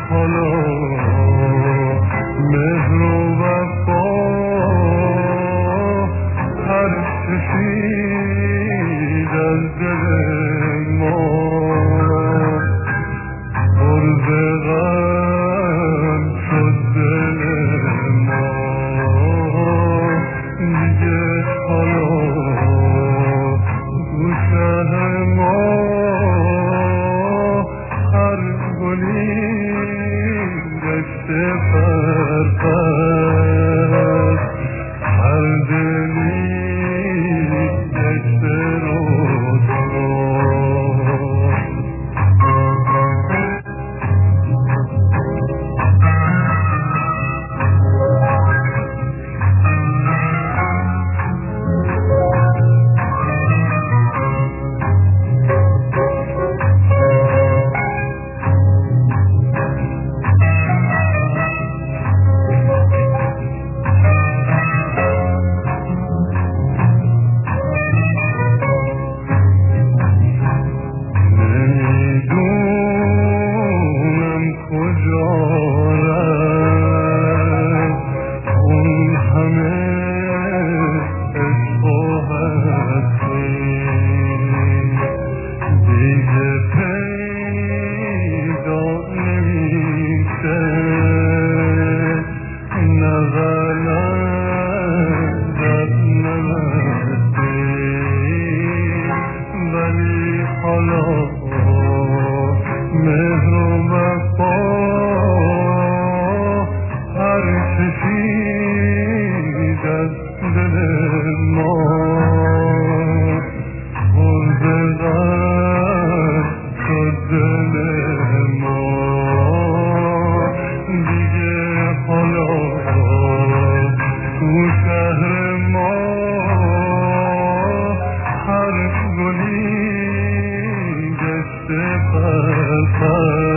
حالا مهر و وفا هر کشید از دل ما پر به غم شد دل ما دیگه حالا گوشه ما هر گلی دشته پرپر هر دلی دشته مهر و وفا هر کشید از دل ما پر به غم شد دل ما دیگه حالا تو شهر ما هر گلی دشته پرپر